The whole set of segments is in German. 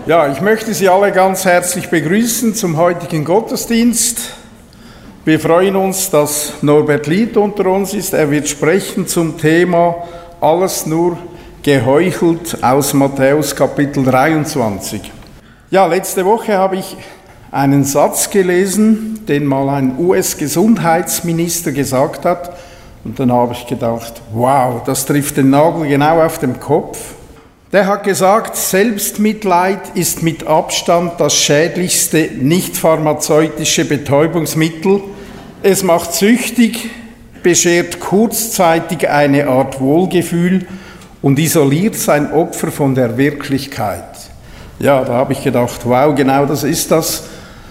Ja, ich möchte Sie alle ganz herzlich begrüßen zum heutigen Gottesdienst. Wir freuen uns, dass Norbert Lied unter uns ist. Er wird sprechen zum Thema Alles nur geheuchelt aus Matthäus Kapitel 23. Ja, letzte Woche habe ich einen Satz gelesen, den mal ein US-Gesundheitsminister gesagt hat. Und dann habe ich gedacht, wow, das trifft den Nagel genau auf den Kopf. Der hat gesagt, Selbstmitleid ist mit Abstand das schädlichste nicht-pharmazeutische Betäubungsmittel. Es macht süchtig, beschert kurzzeitig eine Art Wohlgefühl und isoliert sein Opfer von der Wirklichkeit. Ja, da habe ich gedacht, wow, genau das ist das.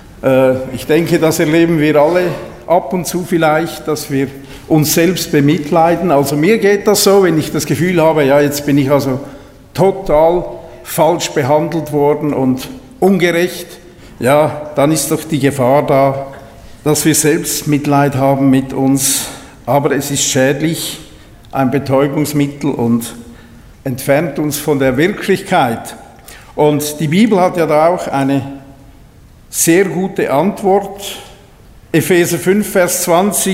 Ich denke, das erleben wir alle ab und zu vielleicht, dass wir uns selbst bemitleiden. Also mir geht das so, wenn ich das Gefühl habe, ja, jetzt bin ich also total falsch behandelt worden und ungerecht, ja, dann ist doch die Gefahr da, dass wir selbst Mitleid haben mit uns. Aber es ist schädlich, ein Betäubungsmittel und entfernt uns von der Wirklichkeit. Und die Bibel hat ja da auch eine sehr gute Antwort. Epheser 5, Vers 20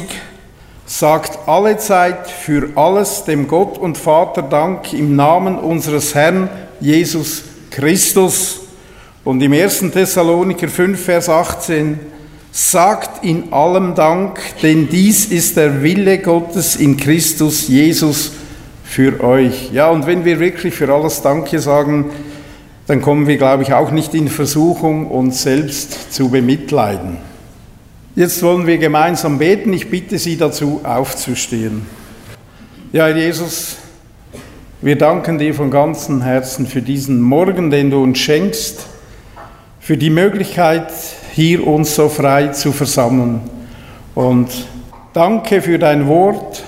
sagt allezeit für alles dem Gott und Vater Dank im Namen unseres Herrn Jesus Christus. Und im 1. Thessaloniker 5, Vers 18 sagt in allem Dank, denn dies ist der Wille Gottes in Christus Jesus für euch. Ja, und wenn wir wirklich für alles Danke sagen, dann kommen wir, glaube ich, auch nicht in Versuchung, uns selbst zu bemitleiden. Jetzt wollen wir gemeinsam beten. Ich bitte Sie dazu, aufzustehen. Ja, Herr Jesus, wir danken dir von ganzem Herzen für diesen Morgen, den du uns schenkst, für die Möglichkeit, hier uns so frei zu versammeln. Und danke für dein Wort.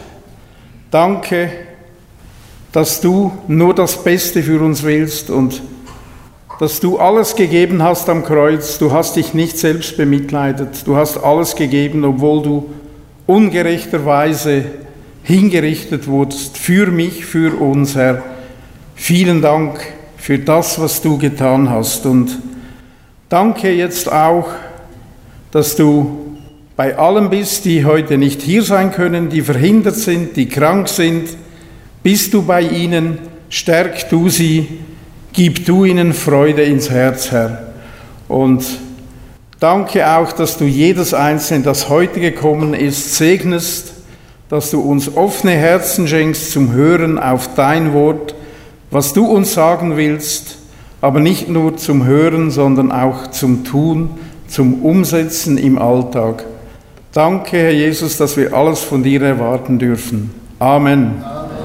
Danke, dass du nur das Beste für uns willst und dass du alles gegeben hast am Kreuz. Du hast dich nicht selbst bemitleidet. Du hast alles gegeben, obwohl du ungerechterweise hingerichtet wurdest. Für mich, für uns, Herr. Vielen Dank für das, was du getan hast. Und danke jetzt auch, dass du bei allen bist, die heute nicht hier sein können, die verhindert sind, die krank sind. Bist du bei ihnen, stärk du sie, gib du ihnen Freude ins Herz, Herr. Und danke auch, dass du jedes Einzelne, das heute gekommen ist, segnest, dass du uns offene Herzen schenkst zum Hören auf dein Wort, was du uns sagen willst, aber nicht nur zum Hören, sondern auch zum Tun, zum Umsetzen im Alltag. Danke, Herr Jesus, dass wir alles von dir erwarten dürfen. Amen.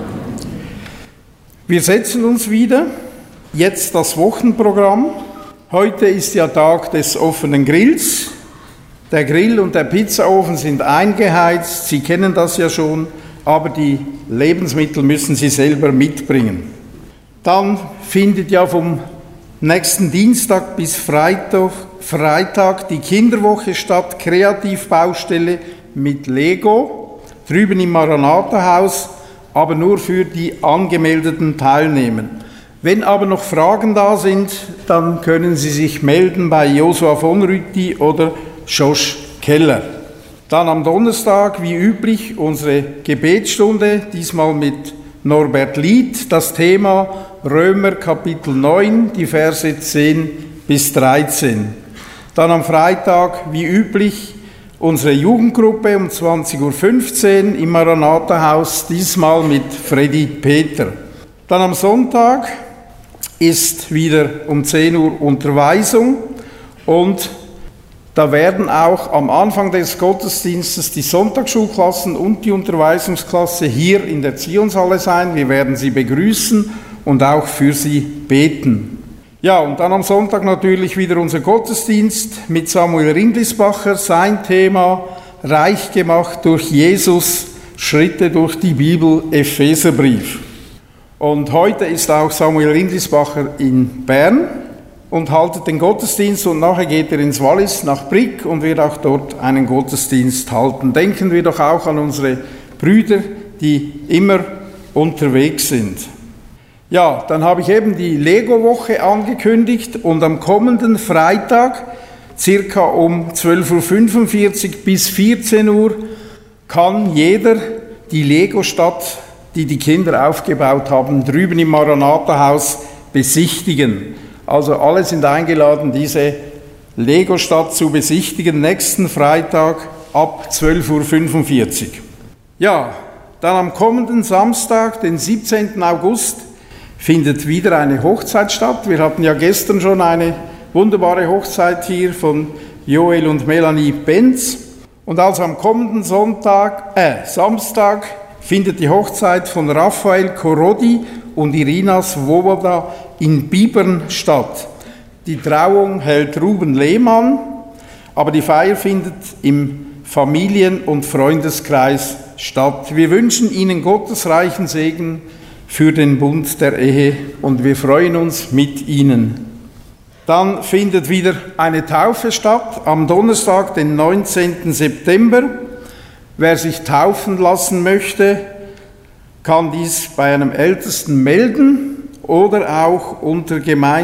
Wir setzen uns wieder. Jetzt das Wochenprogramm. Heute ist ja Tag des offenen Grills. Der Grill und der Pizzaofen sind eingeheizt. Sie kennen das ja schon, aber die Lebensmittel müssen Sie selber mitbringen. Dann findet ja vom nächsten Dienstag bis Freitag die Kinderwoche statt, Kreativbaustelle mit Lego, drüben im Maranatha-Haus, aber nur für die angemeldeten Teilnehmer. Wenn aber noch Fragen da sind, dann können Sie sich melden bei Josua von Rütti oder Josh Keller. Dann am Donnerstag, wie üblich, unsere Gebetsstunde, diesmal mit Norbert Lied, das Thema Römer Kapitel 9, die Verse 10 bis 13. Dann am Freitag, wie üblich, unsere Jugendgruppe um 20.15 Uhr im Maranatha-Haus, diesmal mit Freddy Peter. Dann am Sonntag ist wieder um 10 Uhr Unterweisung und da werden auch am Anfang des Gottesdienstes die Sonntagsschulklassen und die Unterweisungsklasse hier in der Zionshalle sein. Wir werden sie begrüßen und auch für sie beten. Ja, und dann am Sonntag natürlich wieder unser Gottesdienst mit Samuel Rindlisbacher, sein Thema Reich gemacht durch Jesus, Schritte durch die Bibel, Epheserbrief. Und heute ist auch Samuel Rindlisbacher in Bern und haltet den Gottesdienst und nachher geht er ins Wallis nach Brig und wird auch dort einen Gottesdienst halten. Denken wir doch auch an unsere Brüder, die immer unterwegs sind. Ja, dann habe ich eben die Lego-Woche angekündigt und am kommenden Freitag, circa um 12.45 Uhr bis 14 Uhr, kann jeder die Lego-Stadt, die die Kinder aufgebaut haben, drüben im Maranatha-Haus besichtigen. Also alle sind eingeladen, diese Lego-Stadt zu besichtigen, nächsten Freitag ab 12.45 Uhr. Ja, dann am kommenden Samstag, den 17. August, findet wieder eine Hochzeit statt. Wir hatten ja gestern schon eine wunderbare Hochzeit hier von Joel und Melanie Benz. Und also am kommenden Samstag findet die Hochzeit von Raphael Korodi und Irina Svoboda in Bibern statt. Die Trauung hält Ruben Lehmann, aber die Feier findet im Familien- und Freundeskreis statt. Wir wünschen Ihnen Gottes reichen Segen für den Bund der Ehe und wir freuen uns mit Ihnen. Dann findet wieder eine Taufe statt am Donnerstag, den 19. September. Wer sich taufen lassen möchte, kann dies bei einem Ältesten melden oder auch unter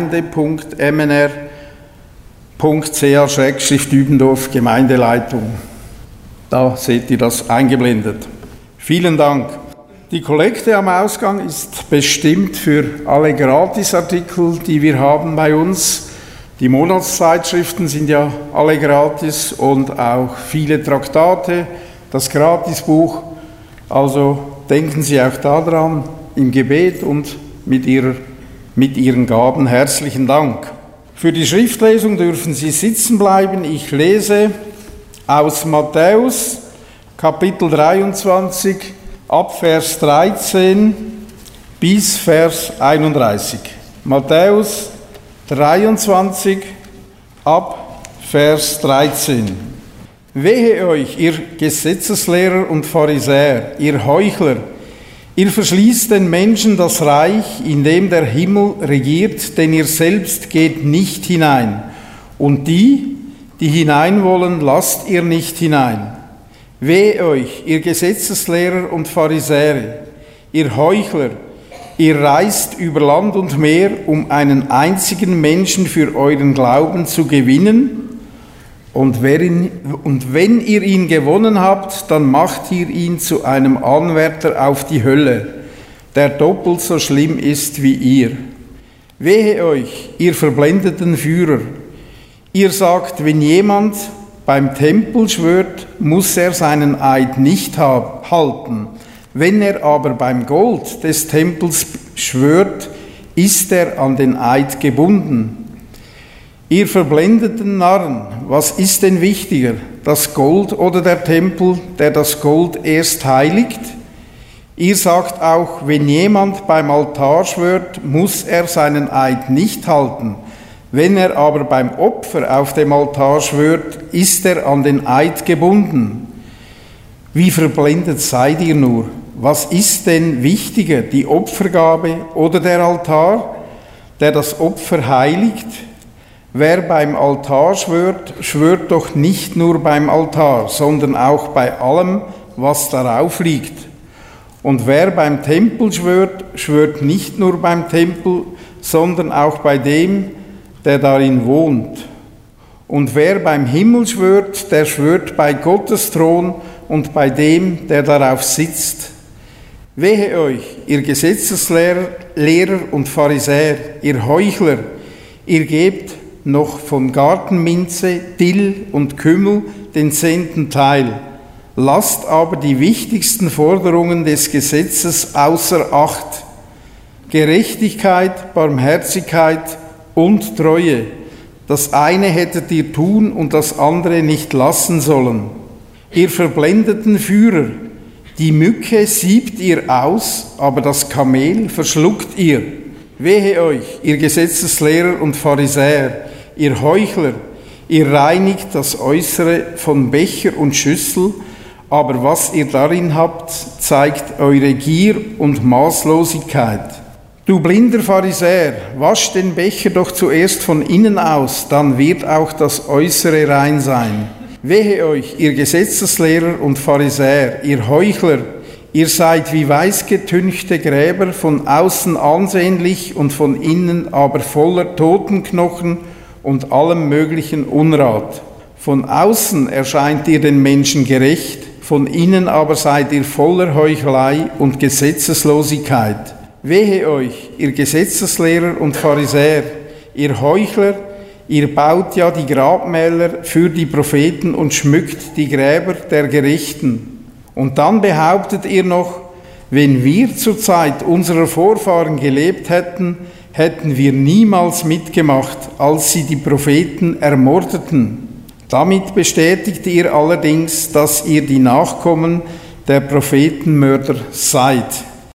gemeinde.mnr.ch/Dübendorf Gemeindeleitung. Da seht ihr das eingeblendet. Vielen Dank. Die Kollekte am Ausgang ist bestimmt für alle Gratisartikel, die wir haben bei uns. Die Monatszeitschriften sind ja alle gratis und auch viele Traktate, das Gratisbuch. Also denken Sie auch daran im Gebet und mit Ihren Gaben. Herzlichen Dank. Für die Schriftlesung dürfen Sie sitzen bleiben. Ich lese aus Matthäus, Kapitel 23, ab Vers 13 bis Vers 31. Matthäus 23, ab Vers 13. Wehe euch, ihr Gesetzeslehrer und Pharisäer, ihr Heuchler, ihr verschließt den Menschen das Reich, in dem der Himmel regiert, denn ihr selbst geht nicht hinein. Und die hinein wollen, lasst ihr nicht hinein. Wehe euch, ihr Gesetzeslehrer und Pharisäer, ihr Heuchler, ihr reist über Land und Meer, um einen einzigen Menschen für euren Glauben zu gewinnen. Und wenn ihr ihn gewonnen habt, dann macht ihr ihn zu einem Anwärter auf die Hölle, der doppelt so schlimm ist wie ihr. Wehe euch, ihr verblendeten Führer. Ihr sagt, wenn jemand beim Tempel schwört, muss er seinen Eid nicht halten. Wenn er aber beim Gold des Tempels schwört, ist er an den Eid gebunden. Ihr verblendeten Narren, was ist denn wichtiger, das Gold oder der Tempel, der das Gold erst heiligt? Ihr sagt auch, wenn jemand beim Altar schwört, muss er seinen Eid nicht halten. Wenn er aber beim Opfer auf dem Altar schwört, ist er an den Eid gebunden. Wie verblendet seid ihr nur? Was ist denn wichtiger, die Opfergabe oder der Altar, der das Opfer heiligt? Wer beim Altar schwört, schwört doch nicht nur beim Altar, sondern auch bei allem, was darauf liegt. Und wer beim Tempel schwört, schwört nicht nur beim Tempel, sondern auch bei dem, der darin wohnt. Und wer beim Himmel schwört, der schwört bei Gottes Thron und bei dem, der darauf sitzt. Wehe euch, ihr Gesetzeslehrer und Pharisäer, ihr Heuchler, ihr gebt noch von Gartenminze, Dill und Kümmel den 10. Teil. Lasst aber die wichtigsten Forderungen des Gesetzes außer Acht. Gerechtigkeit, Barmherzigkeit und Treue. Das eine hättet ihr tun und das andere nicht lassen sollen. Ihr verblendeten Führer, die Mücke siebt ihr aus, aber das Kamel verschluckt ihr. Wehe euch, ihr Gesetzeslehrer und Pharisäer, ihr Heuchler, ihr reinigt das Äußere von Becher und Schüssel, aber was ihr darin habt, zeigt eure Gier und Maßlosigkeit. Du blinder Pharisäer, wasch den Becher doch zuerst von innen aus, dann wird auch das Äußere rein sein. Wehe euch, ihr Gesetzeslehrer und Pharisäer, ihr Heuchler, Ihr seid wie weißgetünchte Gräber, von außen ansehnlich und von innen aber voller Totenknochen und allem möglichen Unrat. Von außen erscheint ihr den Menschen gerecht, von innen aber seid ihr voller Heuchelei und Gesetzeslosigkeit. Wehe euch, ihr Gesetzeslehrer und Pharisäer, ihr Heuchler, ihr baut ja die Grabmäler für die Propheten und schmückt die Gräber der Gerechten. Und dann behauptet ihr noch, wenn wir zur Zeit unserer Vorfahren gelebt hätten, hätten wir niemals mitgemacht, als sie die Propheten ermordeten. Damit bestätigt ihr allerdings, dass ihr die Nachkommen der Prophetenmörder seid.